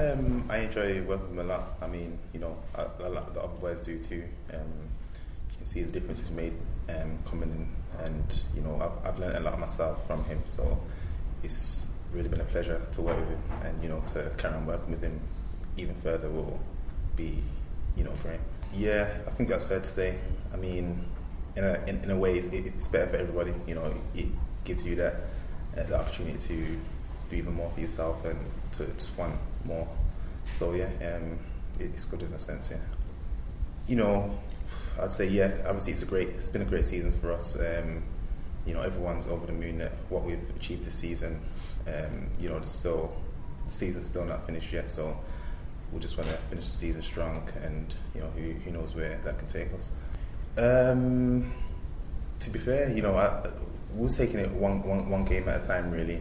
I enjoy working with him a lot. I mean, a lot of the other boys do too. You can see the difference he's made coming in, and I've learned a lot myself from him. So it's really been a pleasure to work with him, and to carry on working with him even further will be great. Yeah, I think that's fair to say. I mean, in a way, it's better for everybody. It gives you that the opportunity to do even more for yourself and to just want more. So yeah, it's good in a sense. Yeah. I'd say yeah. Obviously, it's been a great season for us. Everyone's over the moon at what we've achieved this season. The season's still not finished yet, so we just want to finish the season strong, and who knows where that can take us. To be fair, we was taking it one game at a time, really.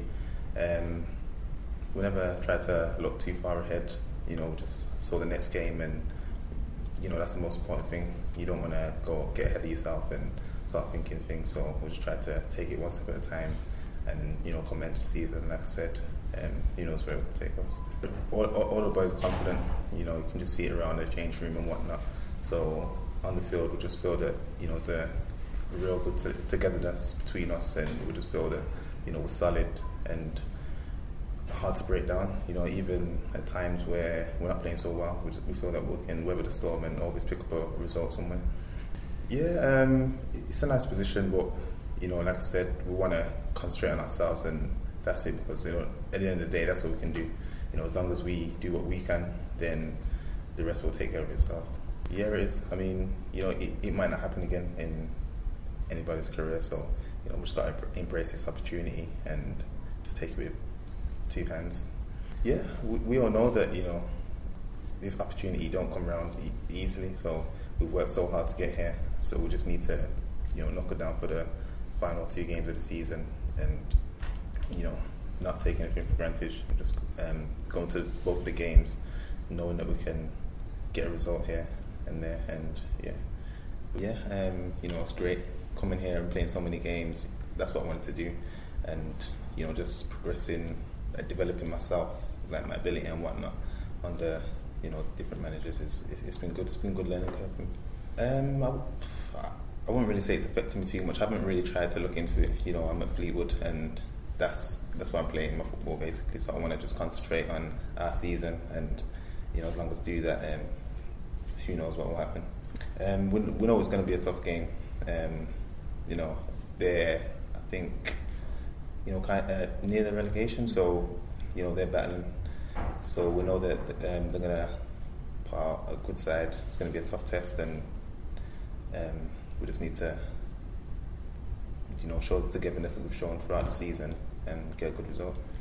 We never tried to look too far ahead. Just saw the next game, and that's the most important thing. You don't want to go get ahead of yourself and start thinking things. So we just tried to take it one step at a time, and come into the season. Like I said, who knows where it will take us. All the boys are confident. You can just see it around the change room and whatnot. So on the field, we just feel that it's a real good togetherness between us, and we just feel that we're solid and hard to break down. Even at times where we're not playing so well, we feel that we can weather the storm and always pick up a result somewhere. Yeah, it's a nice position, but like I said, we want to concentrate on ourselves, and that's it. Because at the end of the day, that's what we can do. As long as we do what we can, then the rest will take care of itself. Yeah, it is. I mean, it might not happen again in anybody's career, so we just got to embrace this opportunity and just take it with two hands. Yeah, we all know that this opportunity don't come around easily, so we've worked so hard to get here, so we just need to knock it down for the final 2 games of the season, and not take anything for granted, just going to both of the games knowing that we can get a result here and there. And it's great coming here and playing so many games. That's what I wanted to do, and just progressing, developing myself, like my ability and whatnot under different managers. It's been good. It's been good learning curve for me. I wouldn't really say it's affecting me too much. I haven't really tried to look into it. I'm at Fleetwood, and that's why I'm playing my football basically. So I want to just concentrate on our season, and as long as I do that, who knows what will happen. We know it's going to be a tough game. They're, I think, kind of near the relegation, so they're battling. So we know that they're going to put out a good side. It's going to be a tough test, and we just need to show the togetherness that we've shown throughout the season and get a good result.